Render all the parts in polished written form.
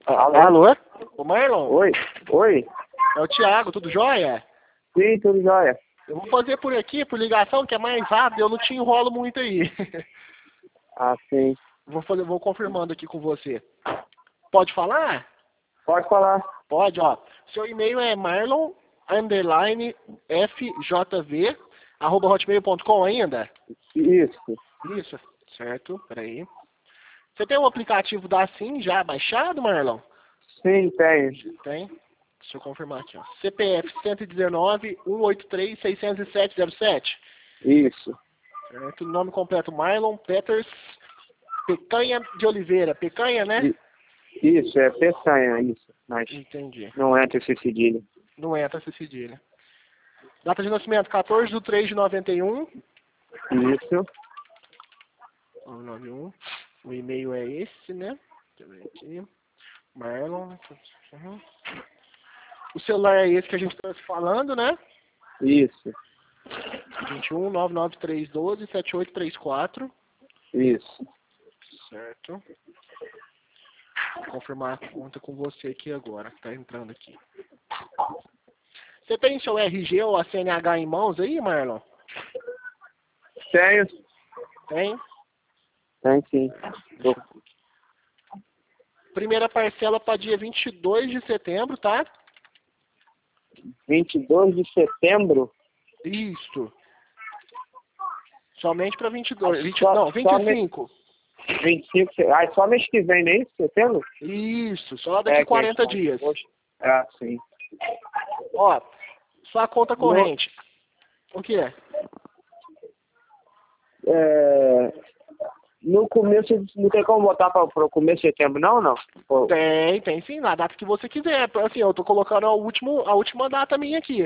Alô? Alô? Ô Marlon? Oi? Oi? É o Thiago, tudo jóia? Sim, tudo jóia. Eu vou fazer por aqui, por ligação, que é mais rápido, eu não te enrolo muito aí. Ah, sim. Vou confirmando aqui com você. Pode falar? Pode falar. Pode, ó. Seu e-mail é marlon_fjv@hotmail.com ainda? Isso. Isso, certo, peraí. Você tem o aplicativo da SIM já baixado, Marlon? Sim, tenho. Tem? Deixa eu confirmar aqui, ó. CPF 119-183-60707. Isso. Certo. Nome completo Marlon Peters Pecanha de Oliveira. Pecanha, né? Isso, é peçanha, isso. Mas Entendi. não entra esse cedilho. Não entra essa cedilha. Data de nascimento 14/3/91. Isso. 91. O e-mail é esse, né? Deixa eu ver aqui. Marlon. Uhum. O celular é esse que a gente está falando, né? Isso. 21 99312 7834. Isso. Certo. Vou confirmar a conta com você aqui agora. Tá entrando aqui. Você tem seu RG ou a CNH em mãos aí, Marlon? Tenho. Tem? Tem sim. Primeira parcela para dia 22 de setembro, tá? 22 de setembro? Isso. Somente para 22. Só- Não, 25. 25. Ah, só mês que vem, não é isso? Setembro? Isso, só daqui 40 dias. Poxa. Ah, sim. Ó, sua conta corrente. O que é? No começo, não tem como botar para o começo de setembro, não? Pô, Tem sim, na data que você quiser. Assim, eu tô colocando a última data minha aqui.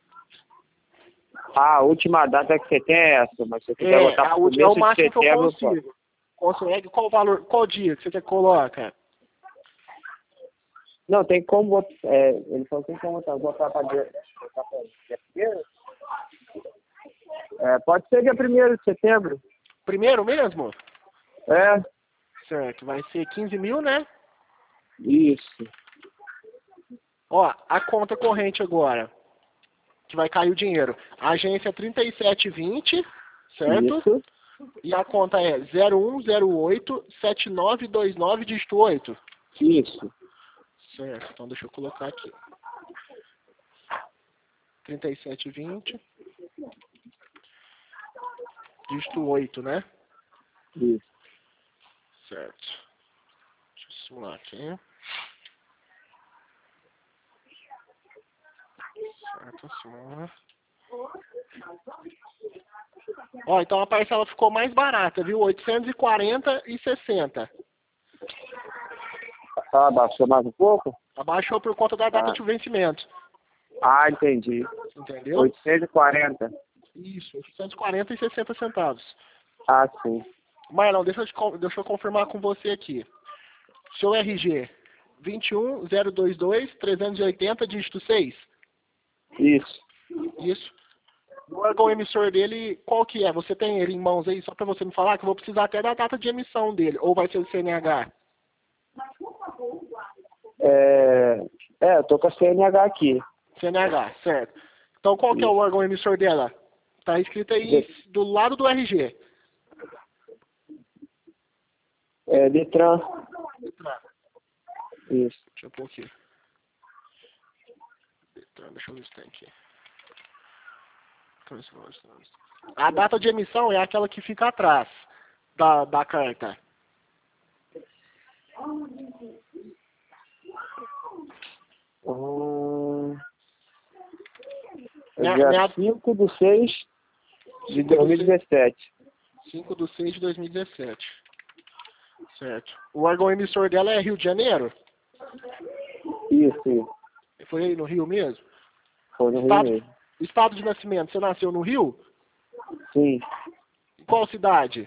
a última data que você tem é essa, mas se você quiser botar para o É o começo de máximo que eu setembro, pô. consigo. Consegue? Qual o valor, qual dia que você quer que coloca? Não, tem como botar. Ele falou que tem como botar para dia primeiro? Pode ser dia 1º de setembro. Primeiro mesmo? É, Certo, vai ser 15 mil, né? isso. Ó, a conta corrente agora, que vai cair o dinheiro. A agência é 3720, certo? Isso. E a conta é 0108-7929, dígito 8. Isso. Certo, então deixa eu colocar aqui. 3720, dígito 8, né? Isso. Certo. Deixa eu simular aqui. Certo, simula. Ó, então a parcela ficou mais barata, viu? 840,60. Ah, baixou mais um pouco? Abaixou por conta da data de vencimento. Ah, entendi. Entendeu? 840. Isso, 840,60 centavos. Ah, sim. Marlon, deixa eu confirmar com você aqui. Seu RG, 21022-380, dígito 6. Isso. Isso. O órgão emissor dele, qual que é? Você tem ele em mãos aí, só para você me falar, que eu vou precisar até da data de emissão dele. Ou vai ser o CNH? Eu tô com a CNH aqui. CNH, certo. Então qual que é o órgão emissor dela? Tá escrito aí do lado do RG. Detran. Detran. Isso. Deixa eu pôr aqui. Detran, deixa eu ver se tem aqui. A data de emissão é aquela que fica atrás da carta. Dia 5/6/2017. 5/6/2017. Certo. O órgão emissor dela é Rio de Janeiro? Isso. Foi aí no Rio mesmo? Foi no Rio mesmo. Estado de nascimento, você nasceu no Rio? Sim. Em qual cidade?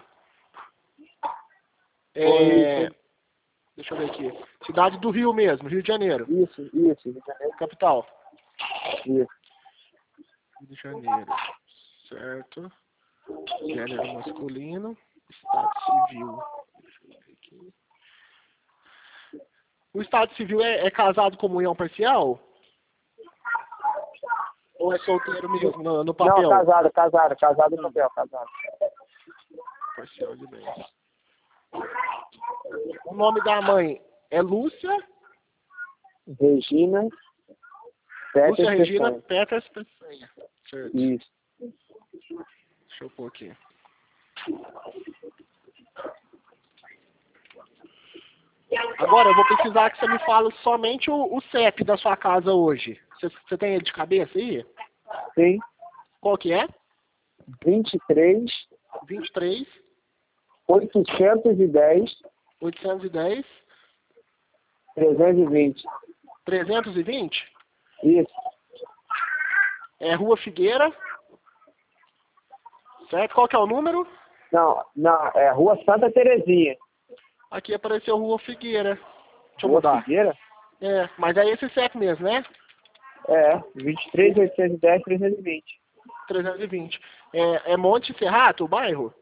Deixa eu ver aqui. Cidade do Rio mesmo, Rio de Janeiro. Isso. Rio de Janeiro. Capital. Isso. Rio de Janeiro. Certo. Gênero masculino. Estado civil. Deixa eu ver aqui. O estado civil é casado com comunhão parcial? Ou é solteiro mesmo, no papel? Não, casado no papel, casado. Parcial de bens. O nome da mãe é Lúcia? Regina Peters Lúcia Regina Peçanha. Peters Peçanha. Certo. Isso. Deixa eu pôr aqui. Agora, eu vou precisar que você me fale somente o CEP da sua casa hoje. Você tem ele de cabeça aí? Sim. Qual que é? 23 23 810 810 320. 320? Isso. É Rua Figueira. Certo? Qual que é o número? Não, é Rua Santa Terezinha. Aqui apareceu Rua Figueira. Deixa eu Rua mudar. Figueira? É, mas é esse CEP mesmo, né? 23 810 320. 320. É Monte Serrato, o bairro?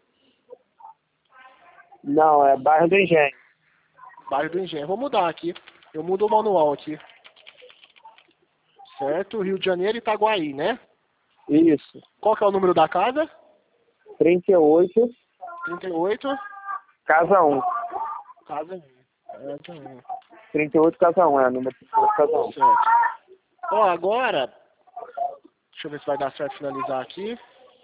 Não, é bairro do Engenho. Bairro do Engenho. Vou mudar aqui. Eu mudo o manual aqui. Certo? Rio de Janeiro e Itaguaí, né? Isso. Qual que é o número da casa? 38, 38, casa 1. casa 1. 38, casa 1, número 38, casa 1. Certo. Ó, agora, deixa eu ver se vai dar certo finalizar aqui.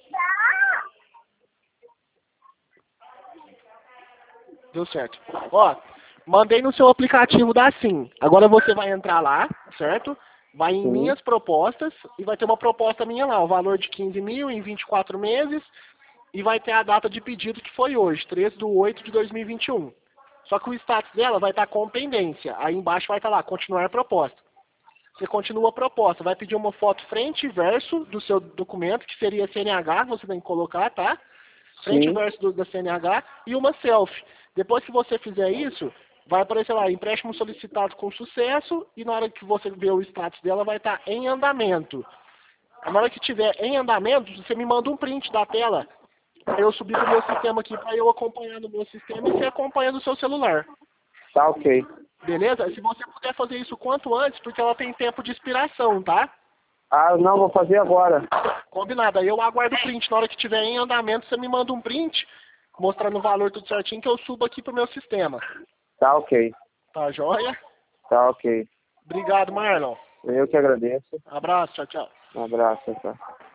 Deu certo. Ó, mandei no seu aplicativo da Sim. Agora você vai entrar lá, certo? Vai em minhas propostas e vai ter uma proposta minha lá, o valor de 15 mil em 24 meses e vai ter a data de pedido que foi hoje, 3/8/2021. Só que o status dela vai estar com pendência. Aí embaixo vai estar lá, continuar proposta. Você continua a proposta, vai pedir uma foto frente e verso do seu documento, que seria CNH, você tem que colocar, tá? Frente e verso da CNH e uma selfie. Depois que você fizer isso, vai aparecer lá, empréstimo solicitado com sucesso, e na hora que você ver o status dela, vai estar em andamento. Na hora que tiver em andamento, você me manda um print da tela, para eu subir pro meu sistema aqui, para eu acompanhar no meu sistema e você acompanha no seu celular. Tá ok. Beleza? Se você puder fazer isso quanto antes, porque ela tem tempo de expiração, tá? Não, vou fazer agora. Combinado. Aí eu aguardo o print. Na hora que tiver em andamento, você me manda um print, mostrando o valor tudo certinho, que eu subo aqui pro meu sistema. Tá ok. Tá joia? Tá ok. Obrigado, Marlon. Eu que agradeço. Abraço, tchau, tchau. Um abraço, tchau.